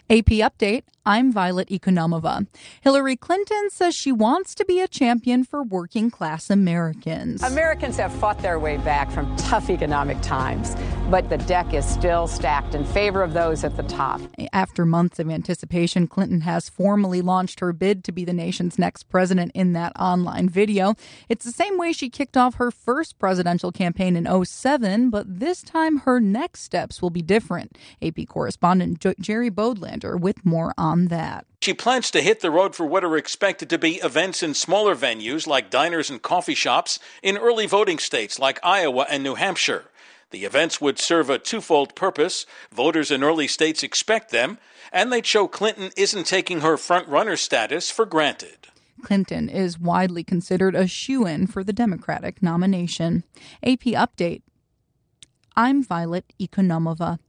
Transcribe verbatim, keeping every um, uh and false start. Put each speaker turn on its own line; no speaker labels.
A P Update, I'm Violet Economova. Hillary Clinton says she wants to be a champion for working-class Americans.
Americans have fought their way back from tough economic times, but the deck is still stacked in favor of those at the top.
After months of anticipation, Clinton has formally launched her bid to be the nation's next president in that online video. It's the same way she kicked off her first presidential campaign in oh seven, but this time her next steps will be different. A P correspondent Jerry Bodlander with more on that.
She plans to hit the road for what are expected to be events in smaller venues like diners and coffee shops in early voting states like Iowa and New Hampshire. The events would serve a twofold purpose. Voters in early states expect them, and they'd show Clinton isn't taking her front-runner status for granted.
Clinton is widely considered a shoo-in for the Democratic nomination. A P Update. I'm Violet Economova.